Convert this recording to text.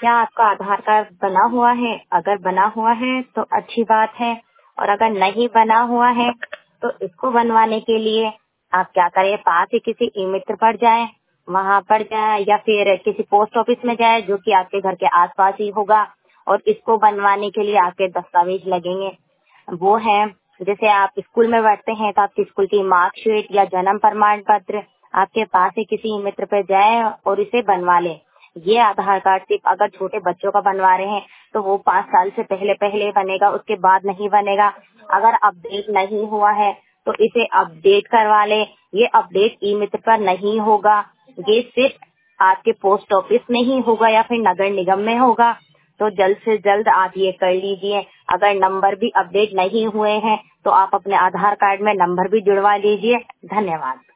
क्या आपका आधार कार्ड बना हुआ है? अगर बना हुआ है तो अच्छी बात है, और अगर नहीं बना हुआ है तो इसको बनवाने के लिए आप क्या करें, पास ही किसी ई मित्र पर जाएं, वहां पर जाएं या फिर किसी पोस्ट ऑफिस में जाएं जो कि आपके घर के आसपास ही होगा। और इसको बनवाने के लिए आपके दस्तावेज लगेंगे, वो है जैसे आप स्कूल में बैठते हैं तो आपकी स्कूल की मार्कशीट या जन्म प्रमाण पत्र, आपके पास ही किसी मित्र पे जाए और इसे बनवा लें। ये आधार कार्ड सिर्फ अगर छोटे बच्चों का बनवा रहे हैं तो वो 5 साल से पहले पहले बनेगा, उसके बाद नहीं बनेगा। अगर अपडेट नहीं हुआ है तो इसे अपडेट करवा लें। ये अपडेट ई मित्र पर नहीं होगा, ये सिर्फ आपके पोस्ट ऑफिस में ही होगा या फिर नगर निगम में होगा। तो जल्द से जल्द आप ये कर लीजिए। अगर नंबर भी अपडेट नहीं हुए हैं तो आप अपने आधार कार्ड में नंबर भी जुड़वा लीजिए। धन्यवाद।